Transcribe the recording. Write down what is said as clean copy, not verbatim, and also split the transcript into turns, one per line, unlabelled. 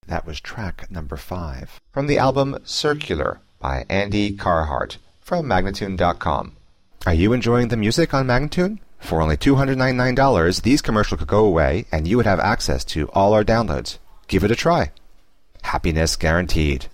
That was track number 5 from the album Circular by Andy Carhart from Magnatune.com. Are you enjoying the music on Magnatune? For only $299, these commercials could go away and you would have access to all our downloads. Give it a try. Happiness guaranteed.